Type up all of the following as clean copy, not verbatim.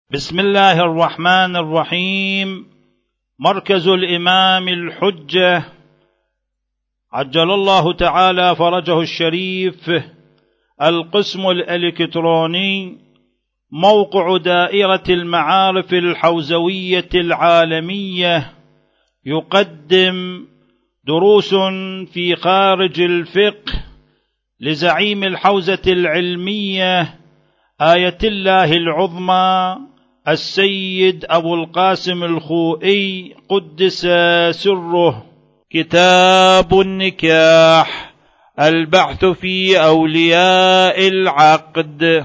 بسم الله الرحمن الرحيم. مركز الإمام الحجة عجل الله تعالى فرجه الشريف، القسم الإلكتروني، موقع دائرة المعارف الحوزوية العالمية، يقدم دروس في خارج الفقه لزعيم الحوزة العلمية آية الله العظمى السيد أبو القاسم الخوئي قدس سره. كتاب النكاح، البحث في أولياء العقد.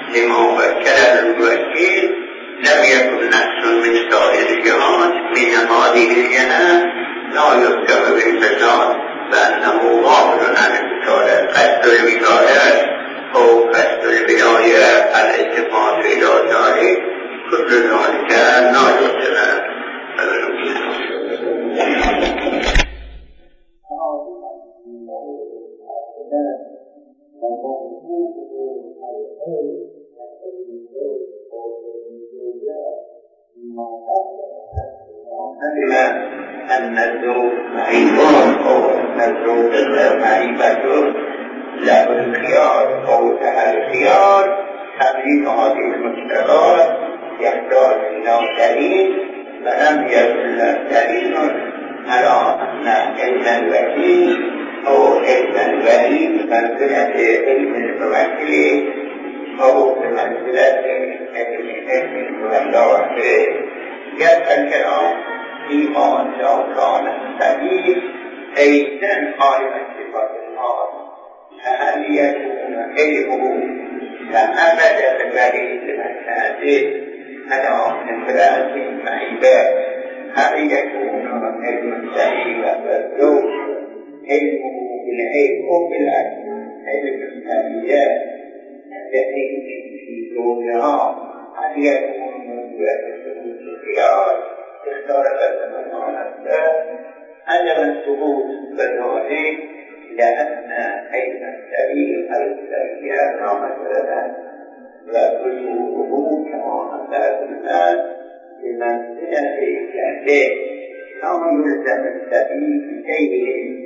لما وكله الوكيل لم يكن نفس من سائر الجهات من هذه الجهات لا يحكم بالفساد بأنه غافل عن الوكالة. قصد الوكالة أو قصد الولاية الالتفات إلى ذلك كل ذلك لا يحكم. أن الزوج معيبون أو أن الزوج معيبة له الخيار أو لها الخيار. تمليك هذه المشتركات يحتاج إلى دليل، فلم يكن دليل على أن علم الوكيل أو علم الولي بمنزلة علم الموكل أو بمنزلة علم الولاية. يبقى الكلام فيما لو كان السبيل أيضا قائما بصفة الحال، فهل يكون علمه كأبد الولي المساجد على انفراد المعيبات؟ هل يكون علم السبيل والزوج علمه بالعلم أو بالعلم؟ علم السبيلات التي في زوجها هل يكون يثبت الخيار اختارت المناسبة عدم الثبوت بذلك لأن علم السبيل السبيل مثلا وكل ثبوت كما أنزلنا بمنزلة الجهل لا يلزم السبيل بشيء